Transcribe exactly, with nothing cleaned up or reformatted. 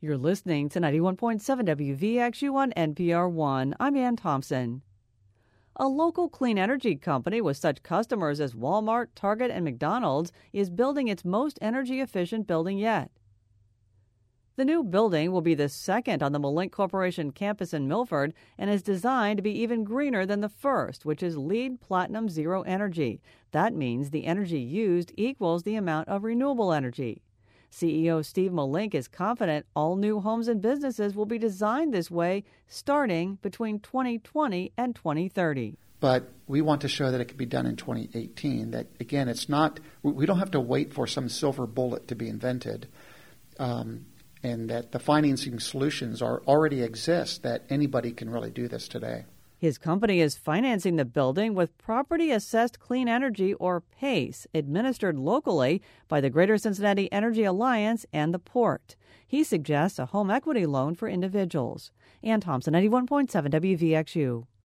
You're listening to ninety-one point seven W V X U on N P R one. I'm Ann Thompson. A local clean energy company with such customers as Walmart, Target, and McDonald's is building its most energy-efficient building yet. The new building will be the second on the Malink Corporation campus in Milford and is designed to be even greener than the first, which is LEED Platinum Zero Energy. That means the energy used equals the amount of renewable energy. C E O Steve Malink is confident all new homes and businesses will be designed this way starting between twenty twenty and twenty thirty. But we want to show that it can be done in twenty eighteen, that, again, it's not, we don't have to wait for some silver bullet to be invented, um, and that the financing solutions are already exist, that anybody can really do this today. His company is financing the building with Property Assessed Clean Energy, or PACE, administered locally by the Greater Cincinnati Energy Alliance and the Port. He suggests a home equity loan for individuals. Ann Thompson, ninety-one point seven W V X U.